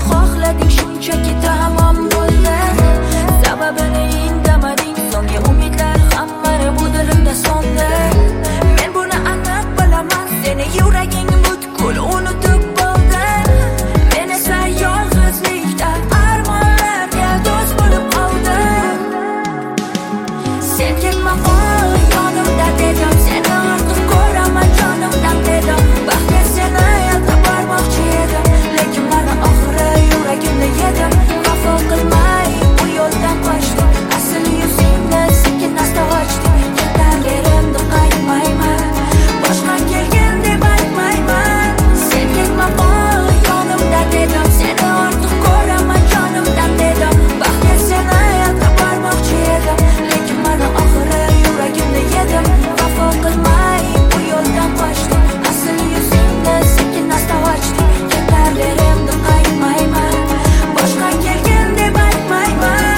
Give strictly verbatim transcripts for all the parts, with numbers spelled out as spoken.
xohlading shunchaki tamom bo'ldi. Sababini indamading, so'nggi umidlar hammani bu dilimda so'ndi. Men buni aniq bilaman, seni yuraging butkul unutib bo'ldi. Men esa yolg'izlikda armonlarga do'st bo'lib qoldim. Sen ketma qol yonimda dedim, seni ortiq ko'raman jonimdan dedim. Baxtga seni eltib bormoqchi edim, lekin mana oxiri yuragimni yedim. Vafo qilmay bu yo'ldan qochdim, asl yuzingni sekin asta ochdim. Ketaverimdi qaytmayman, boshqa kelgin deb aytmayman. Sen ketma qol yonimda dedim, seni ortiq ko'raman jonimdan dedim. Baxtga seni eltib bormoqchi edim, lekin mana oxiri yuragimni yedim. Vafo qilmay bu yo'ldan qochdim, asl yuzingni sekin asta ochdim. Ketaverimdi qaytmayman, boshqa kelgin deb aytmayman.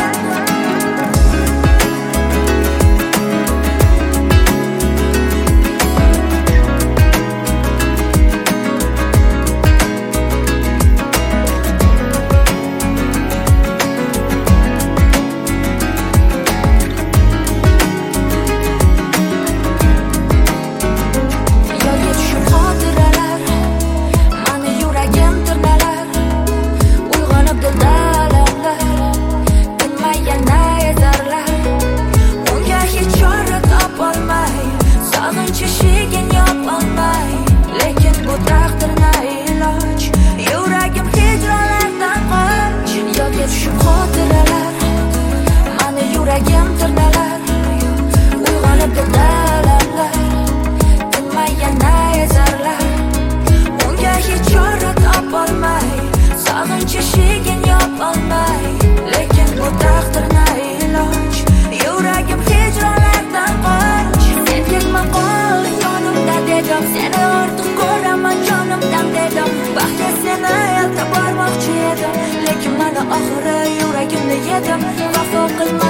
Yo'lga tushib xotiralar, mani yuragim tirnalar. Uyg'onib dilda alamlar, tinmay yana ezarlar. Unga hech chora topolmay, sog'inch eshigin yopolmay. Lekin bu taqdirna iloj, yuragim hijronlardan qoch. Yo'lga tushib xotiralar, mani yuragim tirnalar. Uyg'onib dilda alamlar, tinmay yana ezarlar. Unga hech chora topolmay, sog'inch eshigin yopolmay. Lekin bu taqdirna iloj, yuragim hijronlardan qoch. Sen ketma qol yonimda dedim, seni ortiq ko'raman jonimdan dedim. Baxtga seni eltib bormoqchi edim, lekin mana oxiri yuragimni yedim. Vafo qilmay